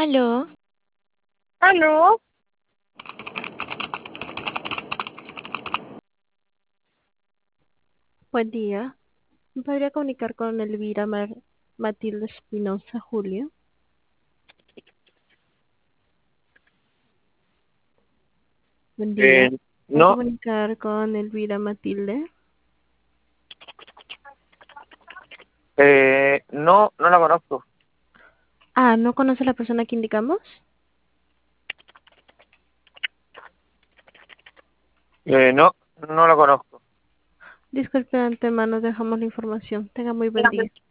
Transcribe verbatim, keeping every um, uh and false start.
Aló, Aló, buen día. ¿Me podría comunicar con Elvira Mar- Matilde Espinosa Julio? Buen día. eh, ¿Puedo no, comunicar con Elvira Matilde? eh, no, no la conozco. Ah, ¿no conoce a la persona que indicamos? Eh, no, no la conozco. Disculpe de antemano, dejamos la información. Tenga muy buen día.